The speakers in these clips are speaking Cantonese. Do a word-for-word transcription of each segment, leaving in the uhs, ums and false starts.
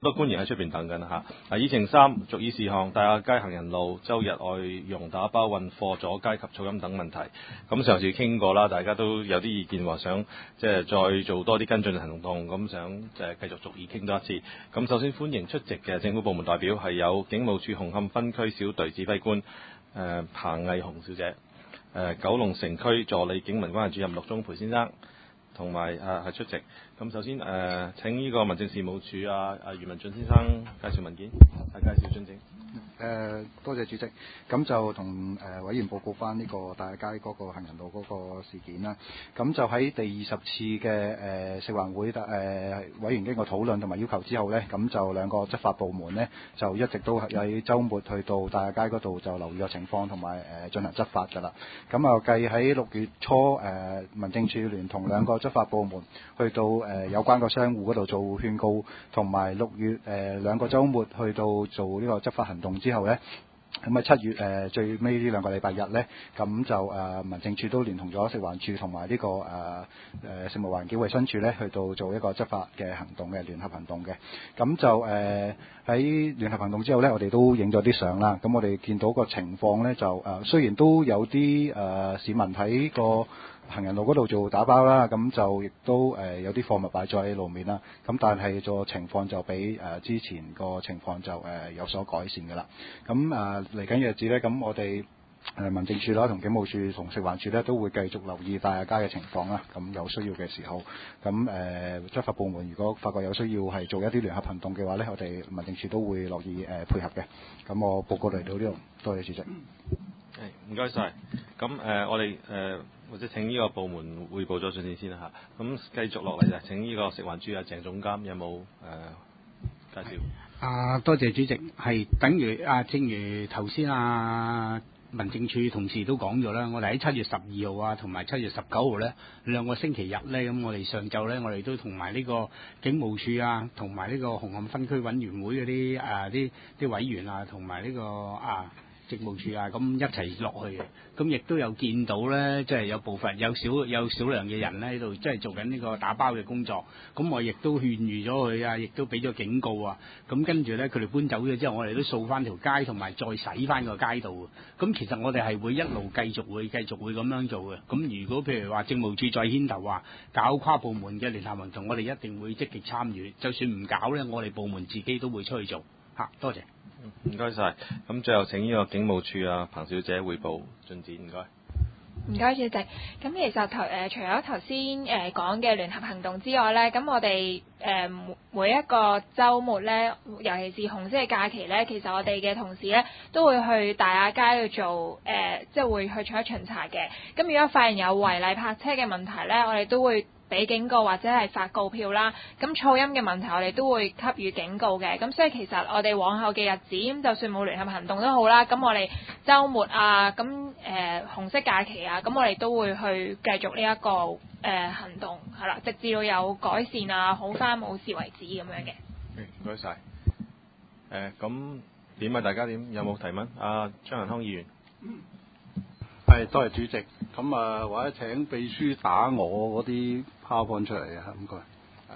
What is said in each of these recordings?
多官員喺出邊等緊嚇。啊，議程三續議事項，大亞街行人路周日外傭打包運貨阻街及噪音等問題。咁上次傾過啦，大家都有啲意見話想即係再做多啲跟進行動，咁想就係繼續續議傾多一次。咁首先歡迎出席嘅政府部門代表係有警務處紅磡分區小隊指揮官誒、呃、彭毅雄小姐，誒、呃、九龍城區助理警民關係主任陸忠培先生。同埋啊係出席，咁首先誒、呃、請呢個民政事務處啊啊余文俊先生介紹文件，係介紹進程。 誒、呃、多謝主席，咁就同誒、呃、委員報告翻呢個大街嗰個行人路嗰個事件啦。咁就喺第二十次嘅誒、呃、食環會誒、呃、委員經過討論同埋要求之後呢，咁就兩個執法部門呢，就一直都喺週末去到大街嗰度就留意個情況同埋誒進行執法㗎啦。咁啊計喺六月初誒、呃、民政處聯同兩個執法部門去到誒、呃、有關個商戶嗰度做勸告，同埋六月誒、呃、兩個週末去到做呢個執法行動之後呢，咁喺七月誒、呃、最尾呢兩個禮拜日呢，咁就誒、呃、民政處都聯同咗食環署同埋呢個誒誒、呃、食物環境衞生署呢，去到做一個執法嘅行動嘅聯合行動嘅。咁就誒喺、呃、聯合行動之後呢，我哋都影咗啲相啦。咁我哋見到個情況呢，就誒、呃、雖然都有啲誒、呃、市民喺個行人路嗰度做打包啦，咁就亦都誒、呃、有啲貨物擺咗喺路面啦，咁但係個情況就比誒、呃、之前個情況就誒、呃、有所改善㗎啦。咁誒嚟緊日子呢，咁我哋誒、呃、民政處啦、同警務處同食環署呢，都會繼續留意大亞街嘅情況啦。咁有需要嘅時候，咁誒、呃、執法部門如果發覺有需要係做一啲聯合行動嘅話呢，我哋民政處都會樂意誒、呃、配合嘅。咁我報告嚟到呢度，多謝主席。 唔該晒。咁誒、呃、我哋誒、呃、或者請呢個部門匯報咗進展先啦嚇。咁繼續落嚟就請呢個食環署啊鄭總監有冇誒、呃、介紹？ 啊，多謝主席。係等於啊，正如頭先啊民政處同事都講咗啦，我哋喺七月十二號啊同埋七月十九號呢兩個星期日呢，咁我哋上晝呢，我哋都同埋呢個警務處啊，同埋呢個紅磡分區委員會嗰啲啊啲啲委員啊，同埋呢個啊職務處啊，咁一齊落去嘅，咁亦都有見到呢，即係有部分有少有少量嘅人呢喺度，即係做緊呢個打包嘅工作。咁我亦都勸喻咗佢啊，亦都俾咗警告啊。咁跟住呢，佢哋搬走咗之後，我哋都掃翻條街，同埋再洗翻個街道。咁其實我哋係會一路繼續會繼續會咁樣做嘅。咁如果譬如話政務處再牽頭話搞跨部門嘅聯合行動，我哋一定會積極參與。就算唔搞呢，我哋部門自己都會出去做。嚇，多謝。 唔該晒。咁最後請呢個警務處啊彭小姐匯報進展，唔該。 唔該主席。咁其實頭誒、呃、除咗頭先誒講嘅聯合行動之外咧，咁我哋誒、呃、每一個週末咧，尤其是紅色嘅假期咧，其實我哋嘅同事咧都會去大亞街去做誒、呃，即係會去巡一巡查嘅。咁如果發現有違例泊車嘅問題咧，我哋都會俾警告或者係發告票啦，咁噪音嘅問題我哋都會給予警告嘅，咁所以其實我哋往後嘅日子，咁就算冇聯合行動都好啦，咁我哋週末啊，咁誒、呃、紅色假期啊，咁我哋都會去繼續呢、這、一個誒、呃、行動，係啦，直至到有改善啊，好返冇事為止咁樣嘅。 唔該晒。誒、呃，咁點啊？大家點？有冇提問？阿、啊、張仁康議員。 係，多謝主席。咁啊，或者請秘書打我嗰啲 PowerPoint 出嚟啊，唔該。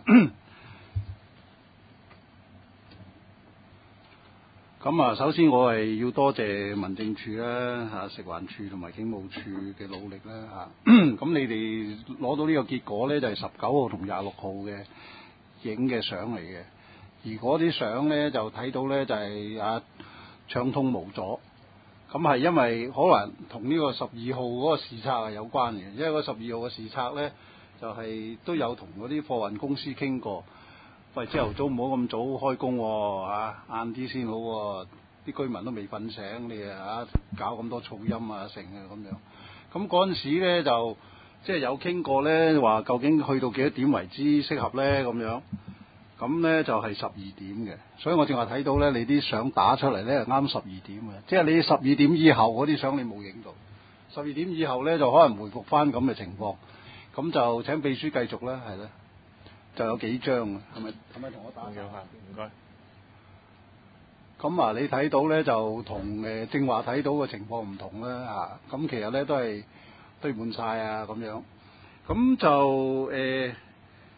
咁啊，首先我係要多謝民政處啦、嚇食環署同埋警務處嘅努力啦嚇。咁你哋攞到呢個結果咧，就係十九號同廿六號嘅影嘅相嚟嘅。而嗰啲相咧就睇到咧就係啊暢通無阻。咁係因為可能同呢個十二號嗰個視察係有關嘅，因為個十二號嘅視察咧就係、是、都有同嗰啲貨運公司傾過，喂，朝頭早唔好咁早開工喎，嚇晏啲先好喎，啲居民都未瞓醒，你啊搞咁多噪音啊成啊咁樣。咁嗰陣時咧就即係、就是、有傾過咧，話究竟去到幾多點為之適合咧咁樣。咁咧就係十二點嘅，所以我正話睇到咧，你啲相打出嚟咧係啱十二點嘅，即係你十二點以後嗰啲相你冇影到，十二點以後咧就可能回復翻咁嘅情況，咁就請秘書繼續啦，係啦，就有幾張嘅，係咪？係咪同我打嘅？ 唔該。 咁啊，你睇到咧就同誒正話睇到嘅情況唔同啦嚇，咁其實咧都係堆滿晒啊咁樣，咁就誒。呃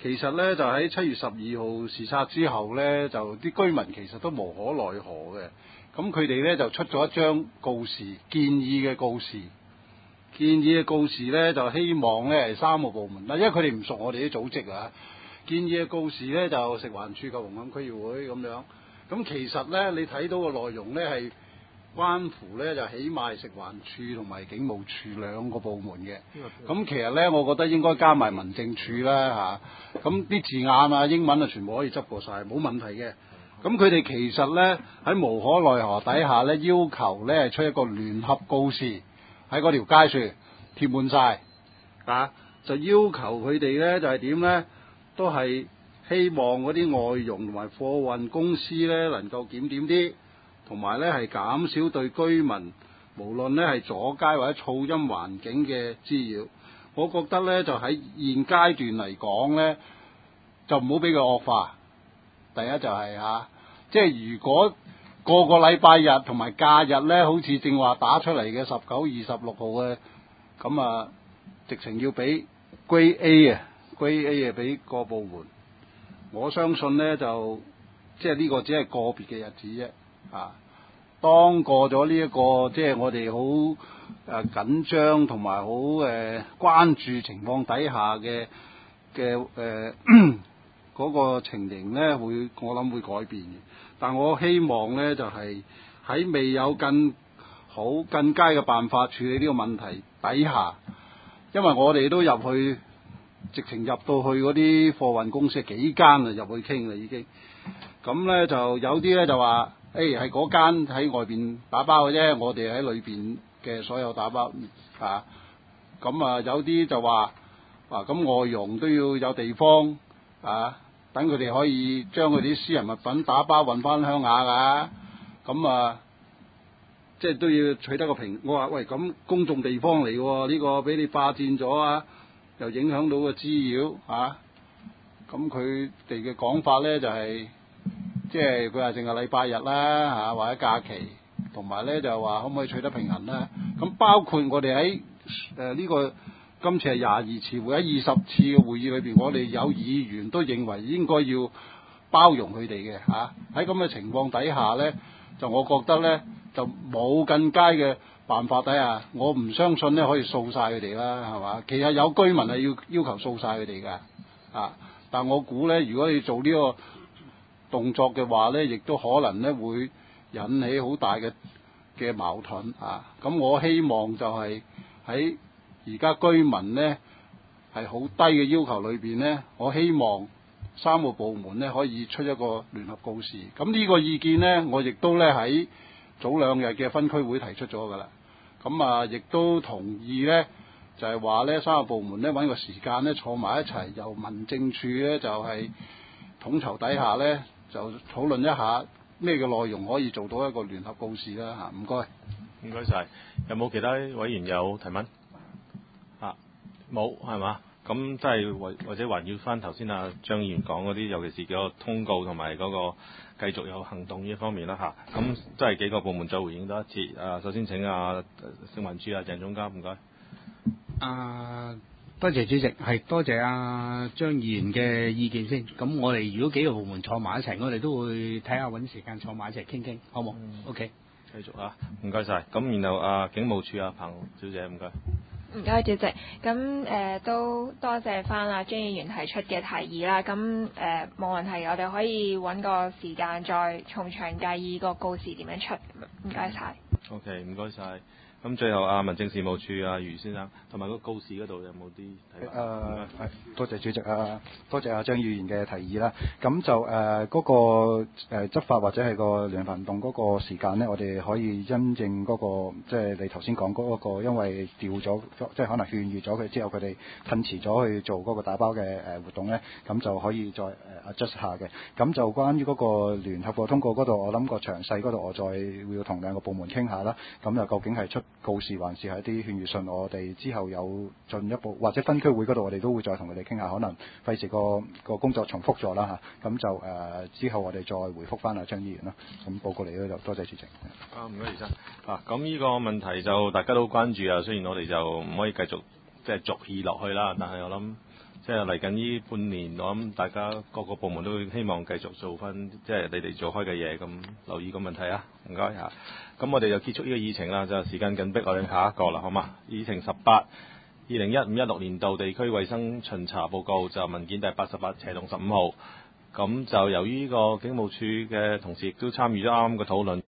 其實咧就喺七月十二號視察之後咧，就啲居民其實都無可奈何嘅。咁佢哋咧就出咗一張告示，建議嘅告示，建議嘅告示咧就希望咧係三個部門啦，因為佢哋唔熟我哋啲組織啊。建議嘅告示咧就食環署及紅磡區議會咁樣。咁其實咧你睇到個內容咧係關乎咧就起碼係食環署同埋警務處兩個部門嘅。咁其實咧我覺得應該加埋民政處啦嚇。咁啲字眼啊英文啊全部可以執過晒，冇問題嘅。咁佢哋其實咧喺無可奈何底下咧，要求咧係出一個聯合告示喺嗰條街樹貼滿晒啊，就要求佢哋咧就係點咧，都係希望嗰啲外傭同埋貨運公司咧能夠檢點啲，同埋咧係減少對居民無論咧係阻街或者噪音環境嘅滋擾。我覺得咧就喺現階段嚟講咧，就唔好俾佢惡化。第一就係、是、嚇、啊，即係如果個個禮拜日同埋假日咧，好似正話打出嚟嘅十九、二十六號嘅，咁啊，直情要俾 Grade A 啊 ，Grade A 啊，俾個部門。我相信咧就即係呢個只係個別嘅日子啫，啊，當過咗呢一個即係我哋好誒緊張同埋好誒關注情況底下嘅嘅誒。嗰個情形咧會，我諗會改變嘅。但我希望咧就係、是、喺未有更好、更佳嘅辦法處理呢個問題底下，因為我哋都入去，直情入到去嗰啲貨運公司幾間啊入去傾啦已經。咁咧就有啲咧就話，誒係嗰間喺外邊打包嘅啫，我哋喺裏邊嘅所有打包啊。咁啊有啲就話，啊咁外傭都要有地方。啊！等佢哋可以將佢哋啲私人物品打包運翻鄉下㗎，咁啊，即係都要取得個平。我話喂，咁公眾地方嚟喎，呢個俾你霸佔咗啊，又影響到個滋擾啊。咁佢哋嘅講法咧就係，即係佢話淨係禮拜日啦嚇，或者假期，同埋咧就話可唔可以取得平衡啦？咁包括我哋喺誒呢個。今次係廿二次會，喺二十次嘅會議裏邊，我哋有議員都認為應該要包容佢哋嘅嚇。喺咁嘅情況底下呢，就我覺得呢，就冇更佳嘅辦法底下，我唔相信呢可以掃晒佢哋啦，係嘛？其實有居民係要要求掃晒佢哋嘅啊，但我估呢，如果你做呢個動作嘅話呢，亦都可能呢會引起好大嘅嘅矛盾啊。咁我希望就係喺而家居民呢係好低嘅要求裏邊呢，我希望三個部門呢可以出一個聯合告示。咁呢個意見呢，我亦都呢喺早兩日嘅分區會提出咗㗎啦。咁啊，亦都同意呢，就係話呢三個部門呢揾個時間呢坐埋一齊，由民政處呢就係統籌底下呢，就討論一下咩嘅內容可以做到一個聯合告示啦嚇。唔該， 唔該晒。有冇其他委員有提問？冇係嘛？咁即係或或者環繞翻頭先阿張議員講嗰啲，尤其是嗰個通告同埋嗰個繼續有行動呢一方面啦嚇。咁即係幾個部門再回應多一次。啊，首先請阿食環署啊鄭總監，唔該。 啊，多謝主席，係多謝阿張議員嘅意見先。咁我哋如果幾個部門坐埋一齊，我哋都會睇下揾時間坐埋一齊傾傾，好冇、嗯、？OK， 繼續啊，唔該晒。咁然後啊警務處啊彭小姐，唔該。 唔該，主席。咁誒、呃、都多謝翻阿張議員提出嘅提議啦。咁誒冇問題，我哋可以揾個時間再從長計議個告示點樣出。唔該晒。 OK，唔該晒。咁最後啊民政事務處啊余先生，同埋個告示嗰度有冇啲睇法？ 誒係多謝主席啊，多謝阿張議員嘅提議啦。咁就誒嗰、呃那個誒、呃、執法或者係個聯合行動嗰個時間咧，我哋可以因應嗰、那個即係、就是、你頭先講嗰個，因為調咗即係可能勸喻咗佢之後，佢哋褪遲咗去做嗰個打包嘅誒活動咧，咁就可以再誒 adjust 下嘅。咁就關於嗰個聯合個通告嗰度，我諗個詳細嗰度我再會要同兩個部門傾下啦。咁又究竟係出告示還是係一啲勸喻信，我哋之後有進一步或者分區會嗰度，我哋都會再同佢哋傾下，可能費事個個工作重複咗啦嚇。咁就誒、呃、之後我哋再回覆翻阿張議員啦。咁報告嚟咧就多謝主席。 啊，唔該，余生。啊，咁呢個問題就大家都關注啊。雖然我哋就唔可以繼續即係逐議落去啦，但係我諗即係嚟緊呢半年，我諗大家各個部門都會希望繼續做翻即係你哋做開嘅嘢，咁留意個問題啊，唔該嚇。咁我哋就結束呢個議程啦，就時間緊迫，我哋下一個啦，好嘛？議程十八，二零一五一六年度地區衛生巡查報告就文件第八十八斜棟十五號。咁就由於呢個警務處嘅同事亦都參與咗啱啱嘅討論。